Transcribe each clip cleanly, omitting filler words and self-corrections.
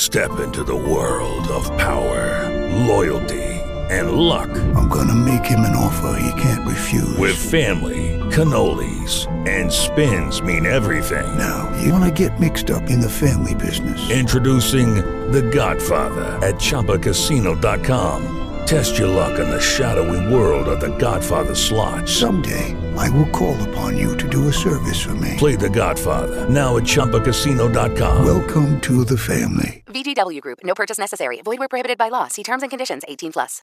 Step into the world of power, loyalty, and luck. I'm gonna make him an offer he can't refuse. With family, cannolis, and spins mean everything. Now, you wanna get mixed up in the family business. Introducing The Godfather at ChumbaCasino.com. Test your luck in the shadowy world of The Godfather slot. Someday, I will call upon you to do a service for me. Play The Godfather now at ChumbaCasino.com. Welcome to the family. VGW Group. No purchase necessary. Void where prohibited by law. See terms and conditions. 18+.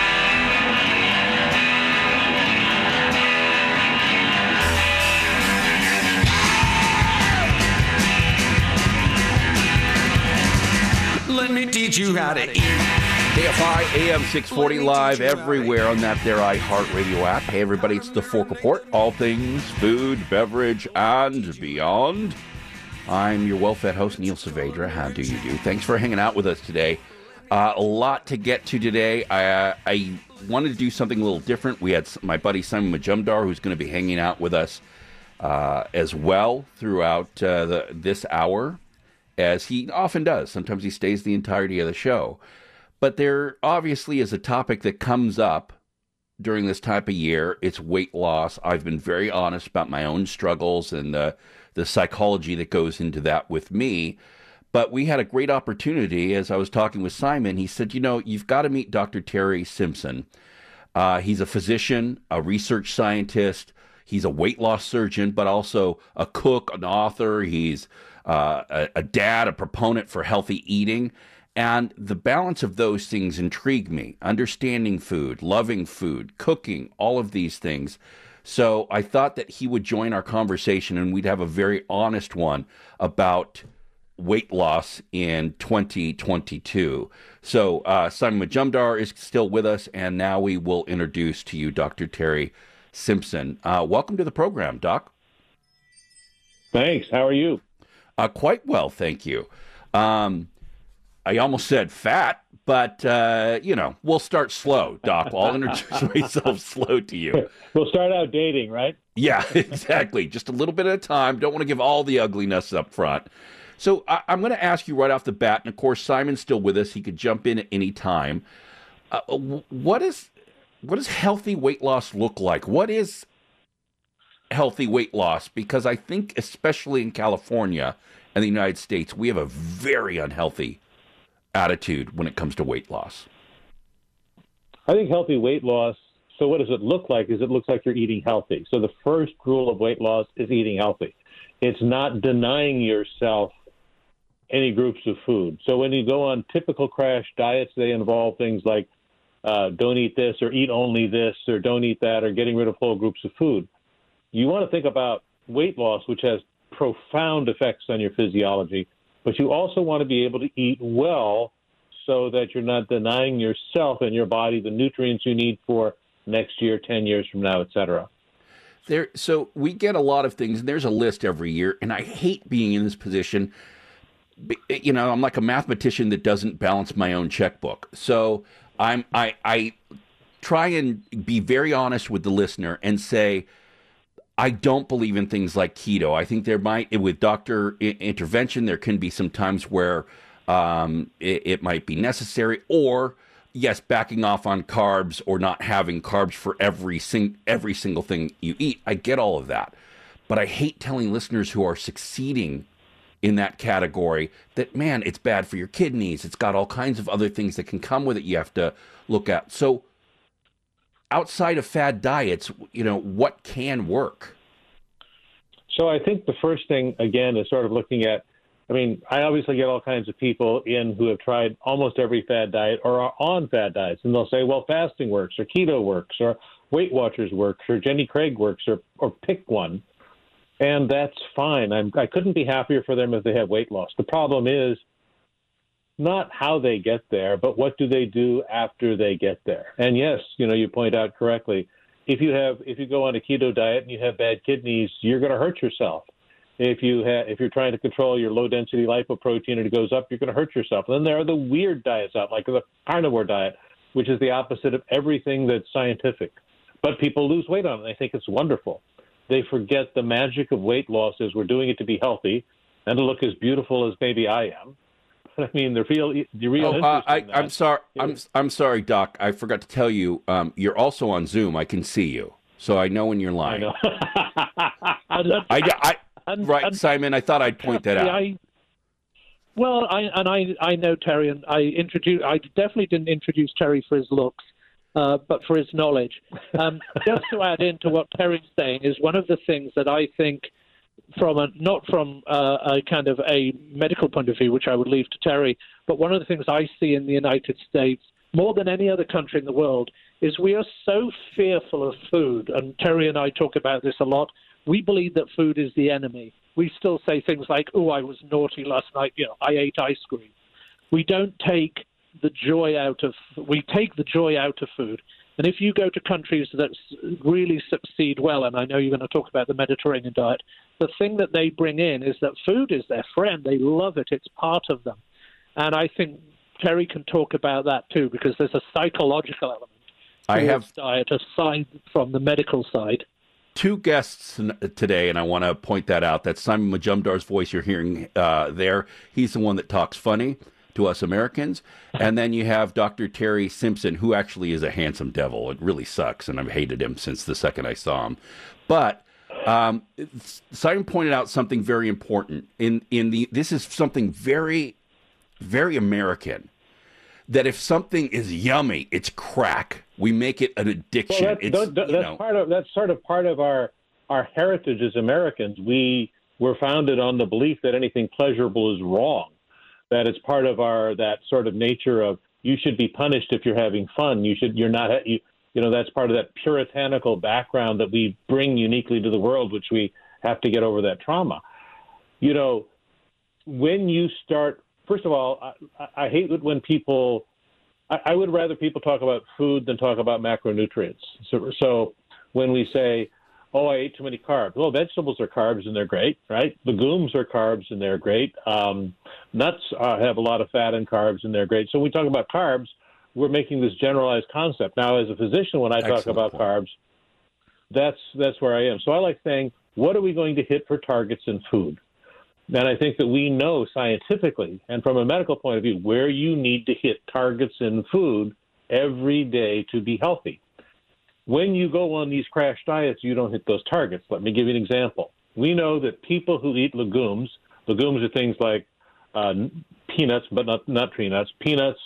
Let me teach you how to eat. KFI AM 640 live everywhere on that there iHeartRadio app. Hey everybody, it's the Fork Report. All things food, beverage, and beyond. I'm your well-fed host, Neil Saavedra. How do you do? Thanks for hanging out with us today. A lot to get to today. I wanted to do something a little different. We had my buddy Simon Majumdar, who's going to be hanging out with us as well throughout this hour, as he often does. Sometimes he stays the entirety of the show. But there obviously is a topic that comes up during this type of year. It's weight loss. I've been very honest about my own struggles and the psychology that goes into that with me. But we had a great opportunity as I was talking with Simon. He said, you know, you've got to meet Dr. Terry Simpson. He's a physician, a research scientist. He's a weight loss surgeon, but also a cook, an author. He's a dad, a proponent for healthy eating. And the balance of those things intrigue me. Understanding food, loving food, cooking, all of these things. So I thought that he would join our conversation and we'd have a very honest one about weight loss in 2022. So Simon Majumdar is still with us, and now we will introduce to you Dr. Terry Simpson. Welcome to the program, Doc. Thanks. How are you? Quite well, thank you. I almost said fat, but, we'll start slow, Doc. I'll introduce myself slow to you. We'll start out dating, right? Yeah, exactly. Just a little bit at a time. Don't want to give all the ugliness up front. So I'm going to ask you right off the bat, and of course, Simon's still with us. He could jump in at any time. What does healthy weight loss look like? What is healthy weight loss? Because I think, especially in California and the United States, we have a very unhealthy attitude when it comes to weight loss. I think healthy weight loss, so what does it look like? Is it looks like you're eating healthy. So the first rule of weight loss is eating healthy. It's not denying yourself any groups of food. So when you go on typical crash diets, they involve things like don't eat this or eat only this or don't eat that or getting rid of whole groups of food. You want to think about weight loss, which has profound effects on your physiology, but you also want to be able to eat well so that you're not denying yourself and your body the nutrients you need for next year, 10 years from now, et cetera. So we get a lot of things, and there's a list every year, and I hate being in this position. You know, I'm like a mathematician that doesn't balance my own checkbook. So I try and be very honest with the listener and say, I don't believe in things like keto. I think with doctor intervention, there can be some times where it might be necessary, or yes, backing off on carbs or not having carbs for every single thing you eat. I get all of that, but I hate telling listeners who are succeeding in that category that, man, it's bad for your kidneys. It's got all kinds of other things that can come with it you have to look at. So outside of fad diets, what can work? So I think the first thing, again, is sort of looking at, I obviously get all kinds of people in who have tried almost every fad diet or are on fad diets, and they'll say, well, fasting works, or keto works, or Weight Watchers works, or Jenny Craig works, or pick one. And that's fine. I couldn't be happier for them if they have weight loss. The problem is not how they get there, but what do they do after they get there? And yes, you point out correctly, if you go on a keto diet and you have bad kidneys, you're going to hurt yourself. If you're trying to control your low density lipoprotein and it goes up, you're going to hurt yourself. And then there are the weird diets out, like the carnivore diet, which is the opposite of everything that's scientific. But people lose weight on it. They think it's wonderful. They forget the magic of weight loss is we're doing it to be healthy and to look as beautiful as maybe I am. I mean, the real I'm sorry. I'm sorry, Doc. I forgot to tell you. You're also on Zoom. I can see you, so I know when you're lying. I know. Right, Simon. I thought I'd point that out. I know Terry, and I definitely didn't introduce Terry for his looks, but for his knowledge. Just to add into what Terry's saying is one of the things that I think, not from a kind of a medical point of view, which I would leave to Terry, but one of the things I see in the United States more than any other country in the world is we are so fearful of food, and Terry and I talk about this a lot. We believe that food is the enemy. We still say things like, "Oh, I was naughty last night. I ate ice cream." We don't take the joy out of. We take the joy out of food. And if you go to countries that really succeed well, and I know you're going to talk about the Mediterranean diet, the thing that they bring in is that food is their friend. They love it. It's part of them. And I think Terry can talk about that too, because there's a psychological element to diet aside from the medical side. Two guests today, and I want to point that out. That's Simon Majumdar's voice you're hearing there. He's the one that talks funny to us Americans. And then you have Dr. Terry Simpson, who actually is a handsome devil. It really sucks, and I've hated him since the second I saw him. But Simon pointed out something very important. This is something very, very American. That if something is yummy, it's crack. We make it an addiction. Well, that's sort of part of our heritage as Americans. We were founded on the belief that anything pleasurable is wrong. That it's part of that sort of nature of you should be punished if you're having fun. That's part of that puritanical background that we bring uniquely to the world, which we have to get over that trauma. When you start. First of all, I hate it when people – I would rather people talk about food than talk about macronutrients. So when we say, oh, I ate too many carbs. Well, vegetables are carbs, and they're great, right? Legumes are carbs, and they're great. Nuts have a lot of fat and carbs, and they're great. So when we talk about carbs, we're making this generalized concept. Now, as a physician, when I talk about carbs, that's where I am. So I like saying, what are we going to hit for targets in food? And I think that we know scientifically and from a medical point of view where you need to hit targets in food every day to be healthy. When you go on these crash diets, you don't hit those targets. Let me give you an example. We know that people who eat legumes are things like peanuts, but not tree nuts, peanuts,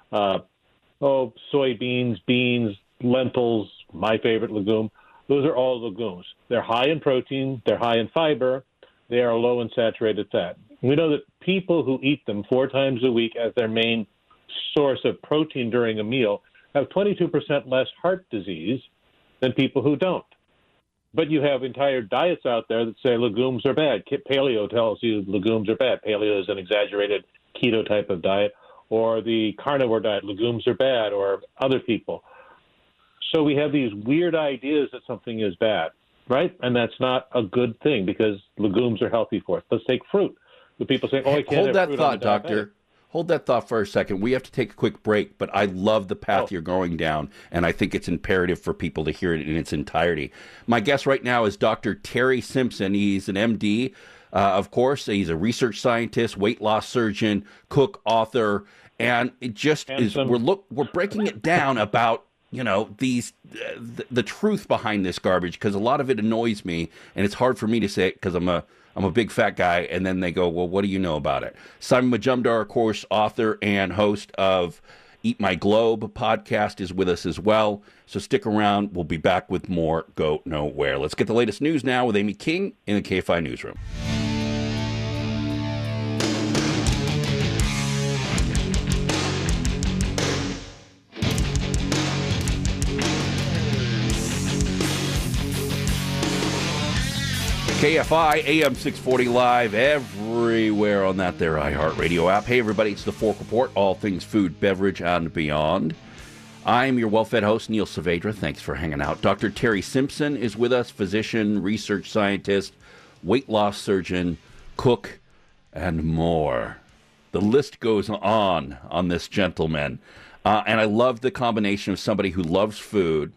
soybeans, beans, lentils, my favorite legume. Those are all legumes. They're high in protein. They're high in fiber. They are low in saturated fat. We know that people who eat them 4 times a week as their main source of protein during a meal have 22% less heart disease than people who don't. But you have entire diets out there that say legumes are bad. Paleo tells you legumes are bad. Paleo is an exaggerated keto type of diet. Or the carnivore diet, legumes are bad, or other people. So we have these weird ideas that something is bad. Right? And that's not a good thing because legumes are healthy for us. Let's take fruit. The people say, oh, I can't Hold have that thought, Doctor. Hold that thought for a second. We have to take a quick break, but I love the path you're going down, and I think it's imperative for people to hear it in its entirety. My guest right now is Dr. Terry Simpson. He's an MD, of course. He's a research scientist, weight loss surgeon, cook, author, and it just Handsome. is. We're breaking it down about the truth behind this garbage, because a lot of it annoys me, and it's hard for me to say it because I'm a big fat guy, and then they go, well, what do you know about it? Simon Majumdar, of course, author and host of Eat My Globe podcast, is with us as well. So stick around. We'll be back with more Go Nowhere. Let's get the latest news now with Amy King in the KFI Newsroom. KFI, AM 640 live everywhere on that there iHeartRadio app. Hey, everybody, it's the Fork Report, all things food, beverage, and beyond. I'm your well-fed host, Neil Saavedra. Thanks for hanging out. Dr. Terry Simpson is with us, physician, research scientist, weight loss surgeon, cook, and more. The list goes on this gentleman. And I love the combination of somebody who loves food,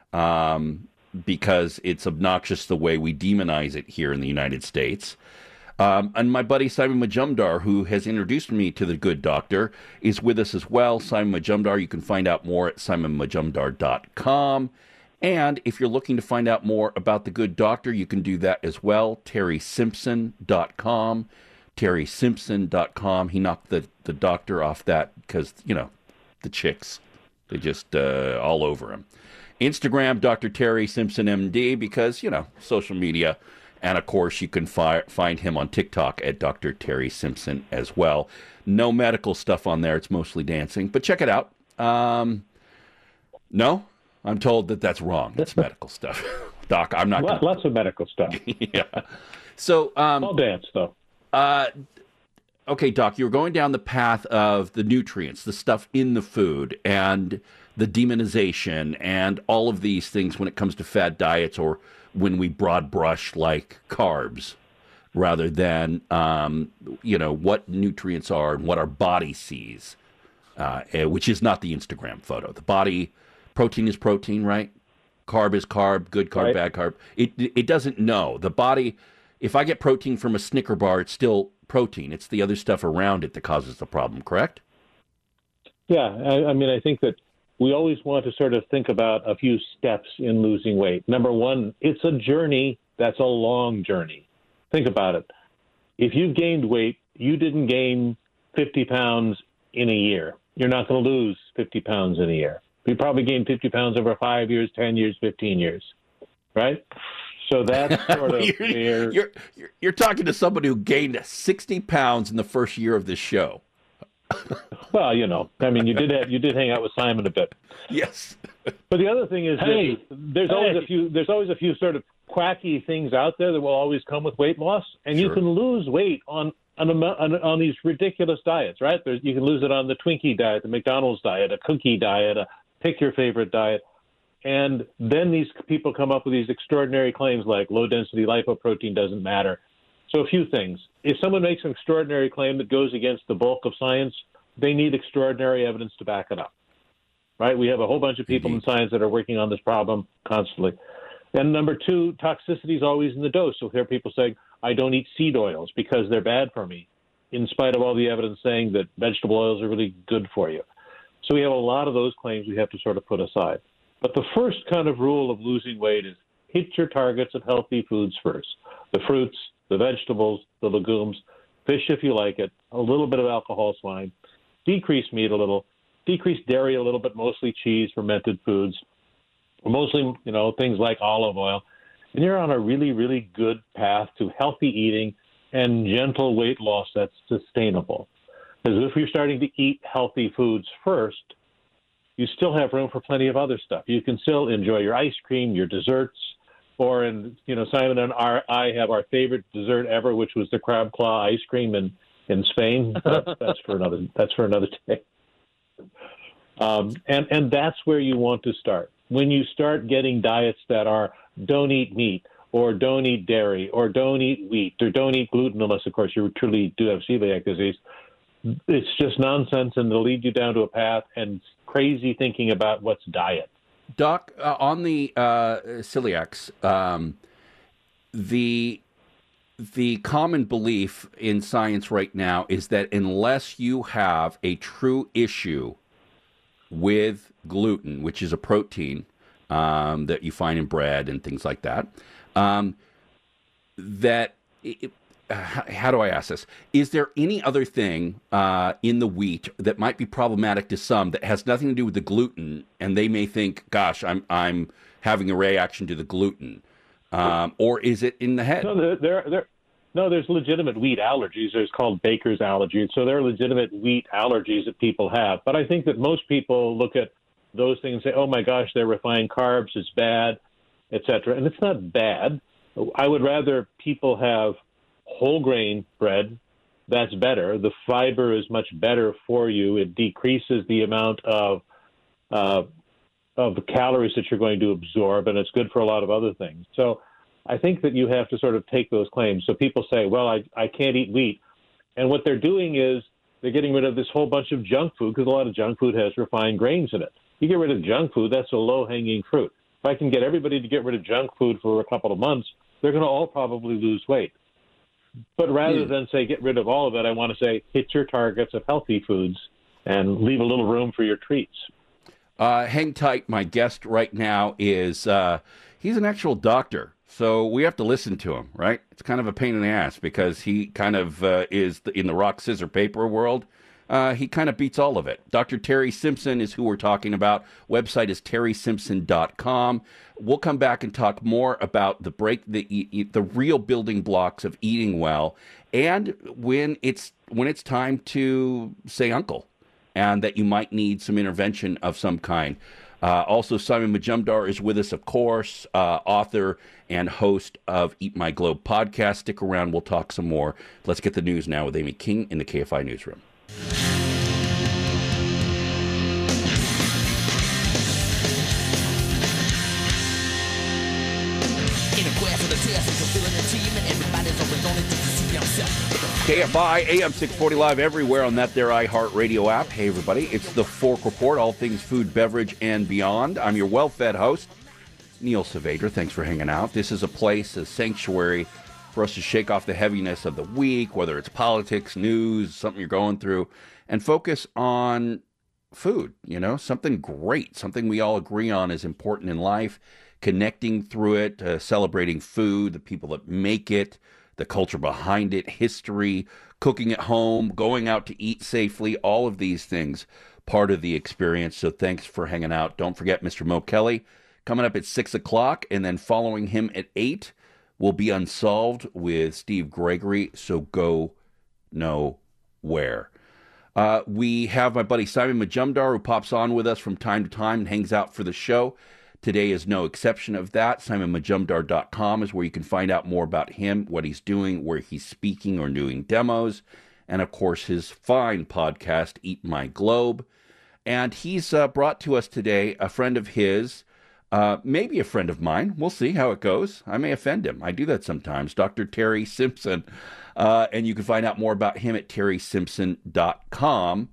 because it's obnoxious the way we demonize it here in the United States. And my buddy Simon Majumdar, who has introduced me to the Good Doctor, is with us as well. Simon Majumdar, you can find out more at simonmajumdar.com. And if you're looking to find out more about the Good Doctor, you can do that as well. TerrySimpson.com. TerrySimpson.com. He knocked the doctor off that because, the chicks, they just all over him. Instagram, Dr. Terry Simpson MD, because, social media. And, of course, you can find him on TikTok at Dr. Terry Simpson as well. No medical stuff on there. It's mostly dancing. But check it out. No? I'm told that that's wrong. It's medical stuff. Doc, I'm not going to... Lots of medical stuff. Yeah. So... all dance, though. Okay, Doc, you're going down the path of the nutrients, the stuff in the food, and the demonization, and all of these things when it comes to fad diets, or when we broad brush like carbs, rather than, what nutrients are and what our body sees, which is not the Instagram photo. The body... Protein is protein, right? Carb is carb, good carb, right. Bad carb. It doesn't know. The body, if I get protein from a Snicker bar, it's still protein. It's the other stuff around it that causes the problem, correct? Yeah, I think that we always want to sort of think about a few steps in losing weight. Number one, it's a journey. That's a long journey. Think about it. If you gained weight, you didn't gain 50 pounds in a year. You're not going to lose 50 pounds in a year. You probably gained 50 pounds over 5 years, 10 years, 15 years, right? So that's sort of you're talking to somebody who gained 60 pounds in the first year of this show. Well, you did hang out with Simon a bit. Yes. But the other thing is there's always a few sort of quacky things out there that will always come with weight loss, and you can lose weight on these ridiculous diets, right? You can lose it on the Twinkie diet, the McDonald's diet, a cookie diet, pick your favorite diet. And then these people come up with these extraordinary claims like low-density lipoprotein doesn't matter. So a few things. If someone makes an extraordinary claim that goes against the bulk of science, they need extraordinary evidence to back it up, right? We have a whole bunch of people in science that are working on this problem constantly. And number two, toxicity is always in the dose. So here people saying, I don't eat seed oils because they're bad for me, in spite of all the evidence saying that vegetable oils are really good for you. So we have a lot of those claims we have to sort of put aside. But the first kind of rule of losing weight is hit your targets of healthy foods first. The fruits, the vegetables, the legumes, fish if you like it, a little bit of alcohol swine, decrease meat a little, decrease dairy a little bit, mostly cheese, fermented foods, mostly, things like olive oil. And you're on a really, really good path to healthy eating and gentle weight loss that's sustainable. Because if you're starting to eat healthy foods first, you still have room for plenty of other stuff. You can still enjoy your ice cream, your desserts, or Simon and I have our favorite dessert ever, which was the crab claw ice cream in Spain. That's for another day. And that's where you want to start. When you start getting diets that are don't eat meat, or don't eat dairy, or don't eat wheat, or don't eat gluten unless, of course, you truly do have celiac disease, it's just nonsense, and it'll lead you down to a path and crazy thinking about what's diet. Doc, on the celiacs, the common belief in science right now is that unless you have a true issue with gluten, which is a protein that you find in bread and things like that, how do I ask this? Is there any other thing in the wheat that might be problematic to some that has nothing to do with the gluten, and they may think, "Gosh, I'm having a reaction to the gluten," or is it in the head? No, there's legitimate wheat allergies. There's called Baker's allergies. So there are legitimate wheat allergies that people have. But I think that most people look at those things and say, "Oh my gosh, they're refined carbs. It's bad," etc. And it's not bad. I would rather people have whole grain bread. That's better. The fiber is much better for you. It decreases the amount of the calories that you're going to absorb, and it's good for a lot of other things. So I think that you have to sort of take those claims. So people say, well, I can't eat wheat. And what they're doing is they're getting rid of this whole bunch of junk food, because a lot of junk food has refined grains in it. You get rid of junk food, that's a low-hanging fruit. If I can get everybody to get rid of junk food for a couple of months, they're going to all probably lose weight. But rather than say get rid of all of it, I want to say hit your targets of healthy foods and leave a little room for your treats. Hang tight. My guest right now is he's an actual doctor, so we have to listen to him, right? It's kind of a pain in the ass because he kind of is in the rock, scissor, paper world. He kind of beats all of it. Dr. Terry Simpson is who we're talking about. Website is terrysimpson.com. We'll come back and talk more about the real building blocks of eating well, and when it's time to say uncle, and that you might need some intervention of some kind. Also, Simon Majumdar is with us, of course, author and host of Eat My Globe podcast. Stick around. We'll talk some more. Let's get the news now with Amy King in the KFI newsroom. KFI, AM 640 live everywhere on that there iHeartRadio app. Hey, everybody, it's the Fork Report, all things food, beverage, and beyond. I'm your well-fed host, Neil Saavedra. Thanks for hanging out. This is a place, a sanctuary for us to shake off the heaviness of the week, whether it's politics, news, something you're going through, and focus on food, something great, something we all agree on is important in life, connecting through it, celebrating food, the people that make it, the culture behind it, history, cooking at home, going out to eat safely, all of these things, part of the experience. So thanks for hanging out. Don't forget Mr. Mo Kelly coming up at 6 o'clock, and then following him at 8 will be Unsolved with Steve Gregory. So go nowhere. We have my buddy Simon Majumdar, who pops on with us from time to time and hangs out for the show. Today is no exception of that. SimonMajumdar.com is where you can find out more about him, what he's doing, where he's speaking or doing demos, and of course his fine podcast, Eat My Globe. And he's brought to us today a friend of his, maybe a friend of mine. We'll see how it goes. I may offend him. I do that sometimes. Dr. Terry Simpson. And you can find out more about him at terrysimpson.com.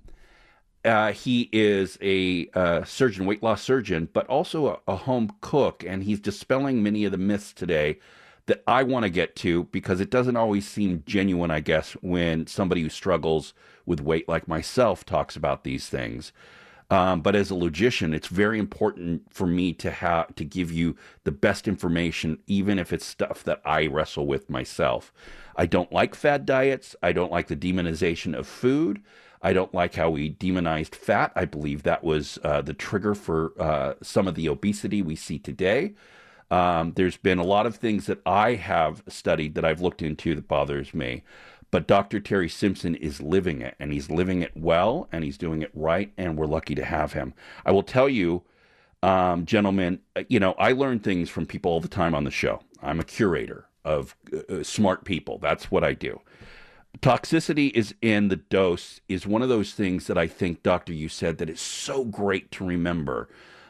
He is a surgeon, weight loss surgeon, but also a home cook, and he's dispelling many of the myths today that I want to get to, because it doesn't always seem genuine, I guess, when somebody who struggles with weight like myself talks about these things. But as a logician, it's very important for me to give you the best information, even if it's stuff that I wrestle with myself. I don't like fad diets. I don't like the demonization of food. I don't like how we demonized fat. I believe that was the trigger for some of the obesity we see today. There's been a lot of things that I have studied that I've looked into that bothers me. But Dr. Terry Simpson is living it, and he's living it well, and he's doing it right, and we're lucky to have him. I will tell you, gentlemen, I learn things from people all the time on the show. I'm a curator of smart people. That's what I do. Toxicity is in the dose is one of those things that I think, Doctor, you said that is so great to remember,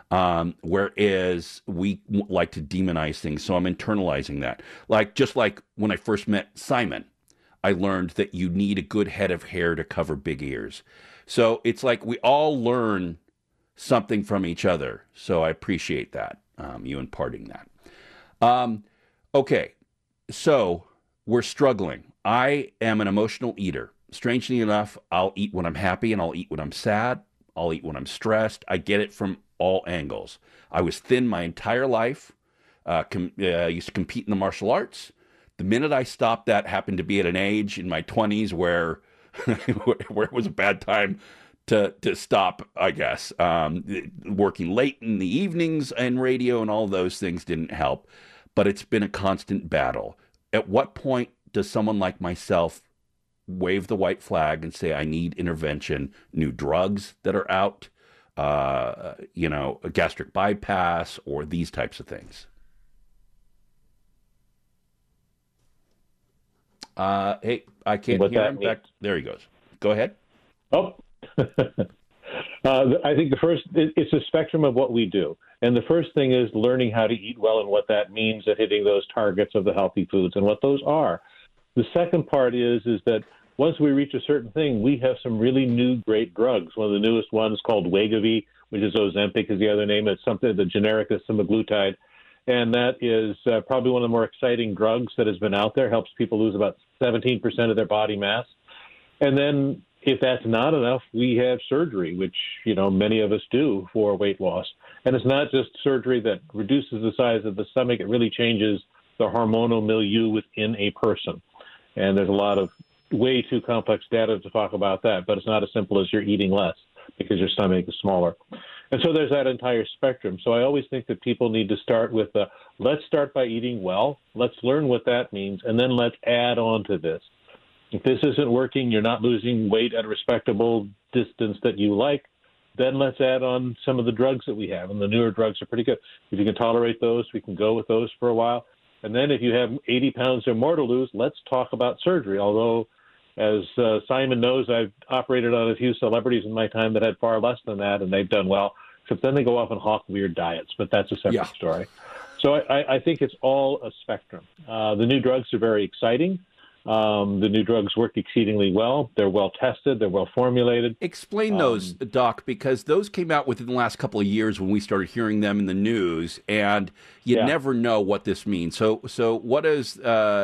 whereas we like to demonize things. So I'm internalizing that. Just like when I first met Simon, I learned that you need a good head of hair to cover big ears. So it's like we all learn something from each other. So I appreciate that, you imparting that. Okay, so we're struggling. I am an emotional eater. Strangely enough, I'll eat when I'm happy and I'll eat when I'm sad. I'll eat when I'm stressed. I get it from all angles. I was thin my entire life. Used to compete in the martial arts. The minute I stopped, that happened to be at an age in my 20s where it was a bad time to stop, I guess. Working late in the evenings and radio and all those things didn't help. But it's been a constant battle. At what point does someone like myself wave the white flag and say, I need intervention, new drugs that are out, a gastric bypass, or these types of things? Hey, I can't hear him. There he goes. Go ahead. Oh, I think it's a spectrum of what we do. And the first thing is learning how to eat well and what that means at hitting those targets of the healthy foods and what those are. The second part is that once we reach a certain thing, we have some really new great drugs. One of the newest ones called Wegovy, which is Ozempic is the other name. It's something, the generic is semaglutide. and that is probably one of the more exciting drugs that has been out there. Helps people lose about 17% of their body mass. And then if that's not enough, we have surgery, which, many of us do for weight loss. And it's not just surgery that reduces the size of the stomach. It really changes the hormonal milieu within a person. And there's a lot of way too complex data to talk about that, but it's not as simple as you're eating less because your stomach is smaller. And so there's that entire spectrum. So I always think that people need to start with let's start by eating well. Let's learn what that means, and then let's add on to this. If this isn't working, you're not losing weight at a respectable distance that you like, then let's add on some of the drugs that we have. And the newer drugs are pretty good. If you can tolerate those, we can go with those for a while. And then if you have 80 pounds or more to lose, let's talk about surgery. Although, as Simon knows, I've operated on a few celebrities in my time that had far less than that, and they've done well, except then they go off and hawk weird diets. But that's a separate story. So I think it's all a spectrum. The new drugs are very exciting. The new drugs work exceedingly well. They're well tested. They're well formulated. Explain those, Doc, because those came out within the last couple of years when we started hearing them in the news, and you never know what this means. So what does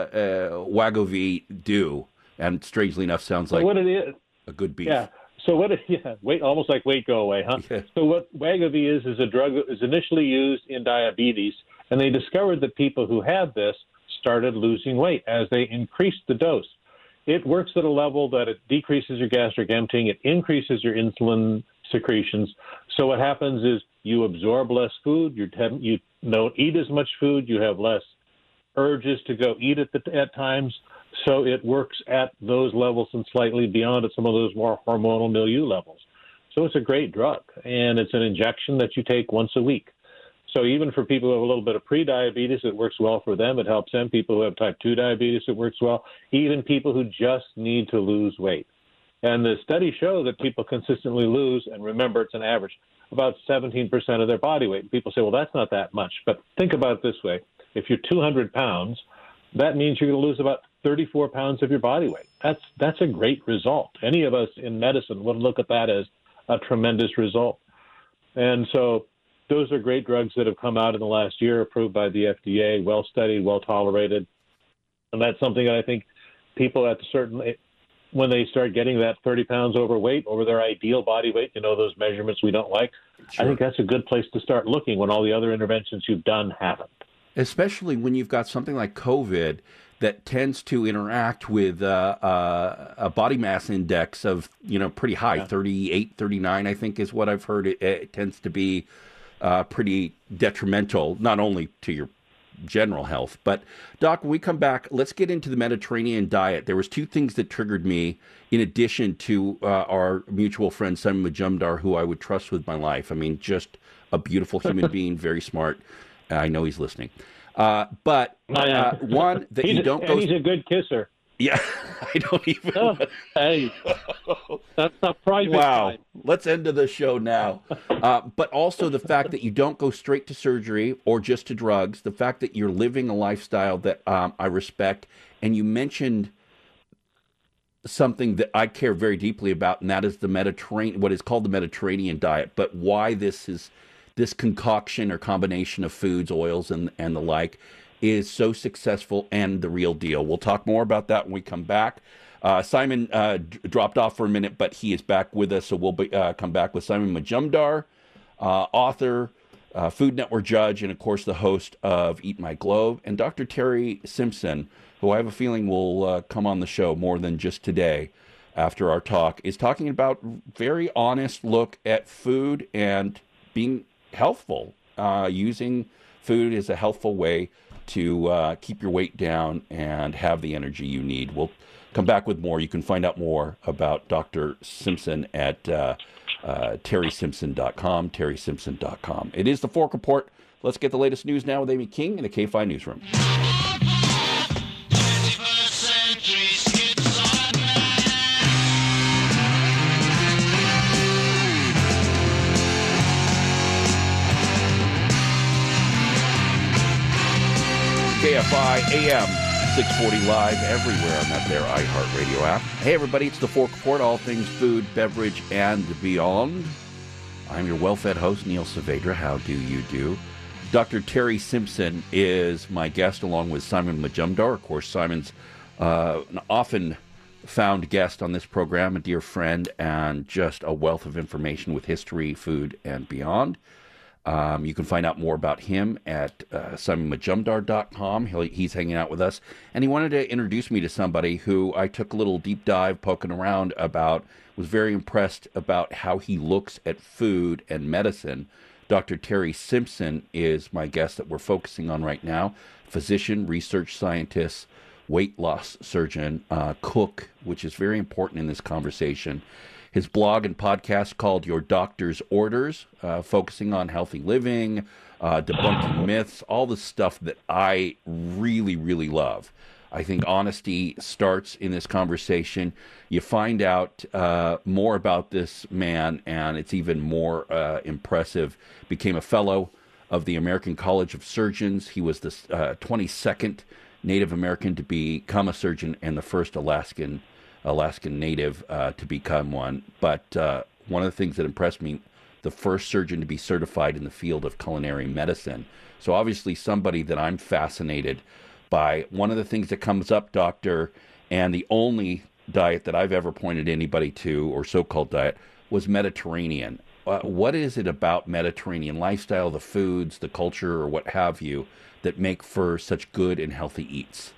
Wegovy do? And strangely enough, sounds like what it is, a good beef. Yeah. So almost like weight go away, huh? Yeah. So what Wegovy is a drug that was initially used in diabetes, and they discovered that people who had this started losing weight as they increased the dose. It works at a level that it decreases your gastric emptying, it increases your insulin secretions. So what happens is you absorb less food, you don't eat as much food, you have less urges to go eat at times. So it works at those levels and slightly beyond at some of those more hormonal milieu levels. So it's a great drug, and it's an injection that you take once a week. So even for people who have a little bit of pre-diabetes, it works well for them. It helps them. People who have type 2 diabetes, it works well. Even people who just need to lose weight. And the studies show that people consistently lose, and remember, it's an average, about 17% of their body weight. People say, well, that's not that much. But think about it this way. If you're 200 pounds, that means you're going to lose about 34 pounds of your body weight. That's a great result. Any of us in medicine would look at that as a tremendous result. And so those are great drugs that have come out in the last year, approved by the FDA, well studied, well tolerated. And that's something that I think people when they start getting that 30 pounds overweight, over their ideal body weight, those measurements we don't like, sure. I think that's a good place to start looking when all the other interventions you've done haven't. Especially when you've got something like COVID that tends to interact with a body mass index of, pretty high, 38, 39, I think is what I've heard. It tends to be pretty detrimental, not only to your general health. But, Doc, when we come back, let's get into the Mediterranean diet. There was two things that triggered me, in addition to our mutual friend, Simon Majumdar, who I would trust with my life. I mean, just a beautiful human being, very smart. I know he's listening. But one, that you don't go... He's a good kisser. Yeah, I don't even... Oh, hey, that's a private time. Let's end the show now. But also the fact that you don't go straight to surgery or just to drugs, the fact that you're living a lifestyle that I respect, and you mentioned something that I care very deeply about, and that is the Mediterranean, what is called the Mediterranean diet, but why this concoction or combination of foods, oils, and the like is so successful and the real deal. We'll talk more about that when we come back. Simon dropped off for a minute, but he is back with us, so we'll come back with Simon Majumdar, author, Food Network judge, and of course the host of Eat My Globe, and Dr. Terry Simpson, who I have a feeling will come on the show more than just today after our talk, is talking about very honest look at food and being healthful, using food as a healthful way to keep your weight down and have the energy you need. We'll come back with more. You can find out more about Dr. Simpson at terrysimpson.com, terrysimpson.com. It is the Fork Report. Let's get the latest news now with Amy King in the K5 Newsroom. KFI AM 640 live everywhere on that there iHeartRadio app. Hey everybody, it's the Fork Report, all things food, beverage, and beyond. I'm your well-fed host, Neil Saavedra. How do you do? Dr. Terry Simpson is my guest, along with Simon Majumdar. Of course, Simon's an often found guest on this program, a dear friend, and just a wealth of information with history, food, and beyond. You can find out more about him at simonmajumdar.com. He's hanging out with us. And he wanted to introduce me to somebody who I took a little deep dive poking around about, was very impressed about how he looks at food and medicine. Dr. Terry Simpson is my guest that we're focusing on right now. Physician, research scientist, weight loss surgeon, cook, which is very important in this conversation. His blog and podcast called Your Doctor's Orders, focusing on healthy living, debunking myths, all the stuff that I really, really love. I think honesty starts in this conversation. You find out more about this man, and it's even more impressive. Became a fellow of the American College of Surgeons. He was the 22nd Native American to become a surgeon and the first Alaskan Native to become one. But one of the things that impressed me, the first surgeon to be certified in the field of culinary medicine. So obviously somebody that I'm fascinated by. One of the things that comes up, Doctor, and the only diet that I've ever pointed anybody to, or so-called diet, was Mediterranean. What is it about Mediterranean lifestyle, the foods, the culture, or what have you, that make for such good and healthy eats?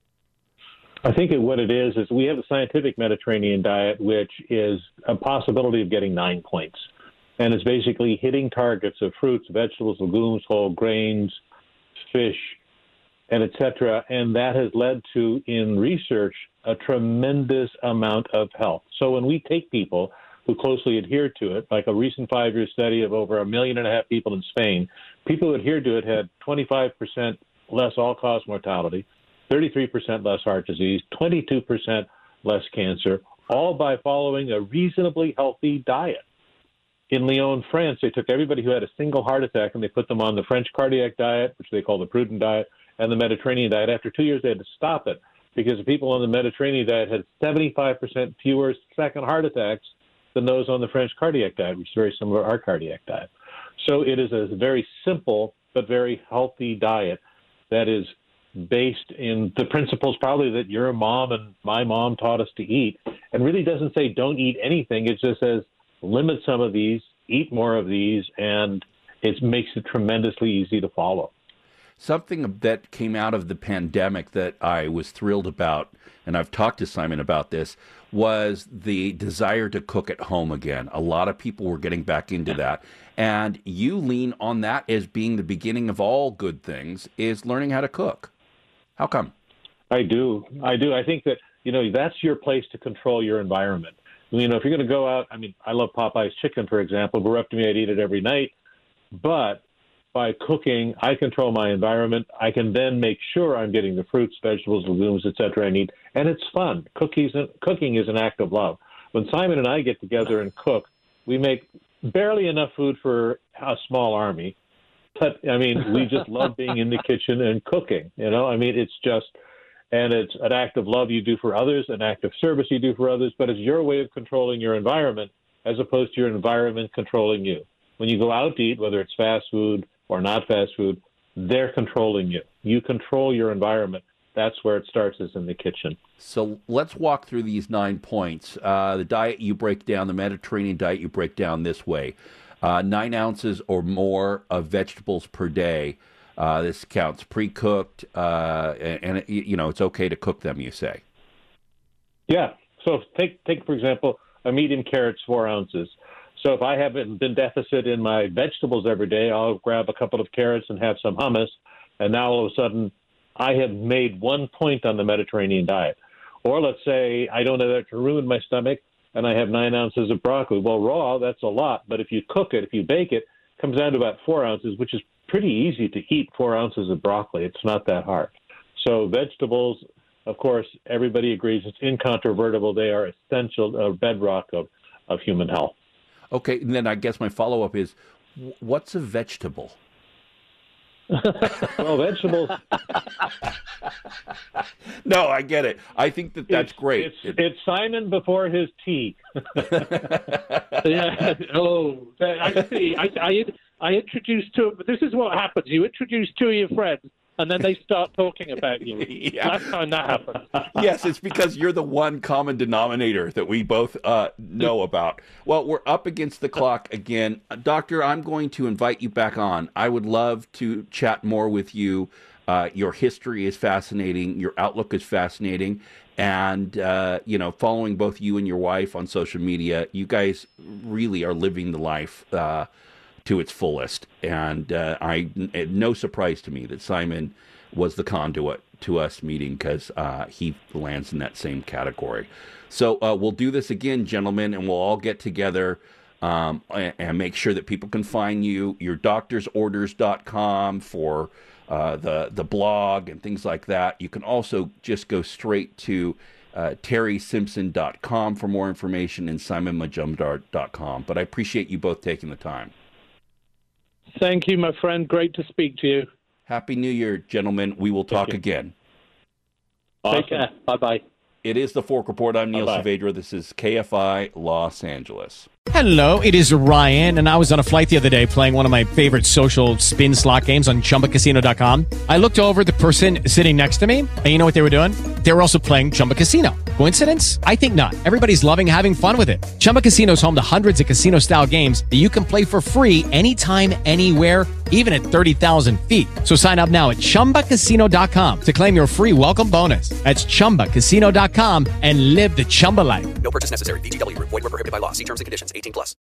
I think what it is we have a scientific Mediterranean diet, which is a possibility of getting 9 points. And it's basically hitting targets of fruits, vegetables, legumes, whole grains, fish, and et cetera. And that has led to, in research, a tremendous amount of health. So when we take people who closely adhere to it, like a recent 5-year study of over 1.5 million people in Spain, people who adhered to it had 25% less all-cause mortality, 33% less heart disease, 22% less cancer, all by following a reasonably healthy diet. In Lyon, France, they took everybody who had a single heart attack and they put them on the French cardiac diet, which they call the prudent diet, and the Mediterranean diet. After 2 years, they had to stop it because the people on the Mediterranean diet had 75% fewer second heart attacks than those on the French cardiac diet, which is very similar to our cardiac diet. So it is a very simple but very healthy diet that is based in the principles probably that your mom and my mom taught us to eat, and really doesn't say don't eat anything. It just says limit some of these, eat more of these, and it makes it tremendously easy to follow. Something that came out of the pandemic that I was thrilled about, and I've talked to Simon about this, was the desire to cook at home again. A lot of people were getting back into that. And you lean on that as being the beginning of all good things, is learning how to cook. How come? I do. I think that, that's your place to control your environment. If you're going to go out, I love Popeye's chicken, for example. If it were up to me, I'd eat it every night. But by cooking, I control my environment. I can then make sure I'm getting the fruits, vegetables, legumes, et cetera I need. And it's fun. Cooking is an act of love. When Simon and I get together and cook, we make barely enough food for a small army. But, we just love being in the kitchen and cooking. It's an act of love you do for others, an act of service you do for others, but it's your way of controlling your environment as opposed to your environment controlling you. When you go out to eat, whether it's fast food or not fast food, they're controlling you. You control your environment. That's where it starts, is in the kitchen. So let's walk through these 9 points. The diet you break down, the Mediterranean diet you break down this way. 9 ounces or more of vegetables per day. This counts pre-cooked, and it's okay to cook them, you say. Yeah. So take for example, a medium carrot's 4 ounces. So if I haven't been deficit in my vegetables every day, I'll grab a couple of carrots and have some hummus, and now all of a sudden I have made 1 point on the Mediterranean diet. Or let's say I don't have that to ruin my stomach, and I have 9 ounces of broccoli. Well, raw, that's a lot, but if you cook it, if you bake it, it comes down to about 4 ounces, which is pretty easy to eat 4 ounces of broccoli. It's not that hard. So vegetables, of course, everybody agrees it's incontrovertible. They are essential, a bedrock of human health. Okay, and then I guess my follow-up is, what's a vegetable? Well, vegetables... No, I get it. I think that's great. It's Simon before his tea. Yeah. Oh, I see. I introduced two. This is what happens. You introduce two of your friends, and then they start talking about you. Yeah. Last time that happened. Yes, it's because you're the one common denominator that we both know about. Well, we're up against the clock again. Doctor, I'm going to invite you back on. I would love to chat more with you. Your history is fascinating. Your outlook is fascinating. And, following both you and your wife on social media, you guys really are living the life to its fullest. And no surprise to me that Simon was the conduit to us meeting, because he lands in that same category. So we'll do this again, gentlemen, and we'll all get together and make sure that people can find you. Your doctorsorders.com for the blog and things like that. You can also just go straight to terrysimpson.com for more information and simonmajumdar.com. But I appreciate you both taking the time. Thank you, my friend. Great to speak to you. Happy New Year, gentlemen. We will talk again. Awesome. Take care. Bye-bye. It is the Fork Report. I'm Neil Saavedra. This is KFI Los Angeles. Hello, it is Ryan, and I was on a flight the other day playing one of my favorite social spin slot games on ChumbaCasino.com. I looked over at the person sitting next to me, and you know what they were doing? They were also playing Chumba Casino. Coincidence? I think not. Everybody's loving having fun with it. Chumba Casino is home to hundreds of casino-style games that you can play for free anytime, anywhere, even at 30,000 feet. So sign up now at ChumbaCasino.com to claim your free welcome bonus. That's ChumbaCasino.com and live the Chumba life. No purchase necessary. VGW. Void where prohibited by law. See terms and conditions. 18+.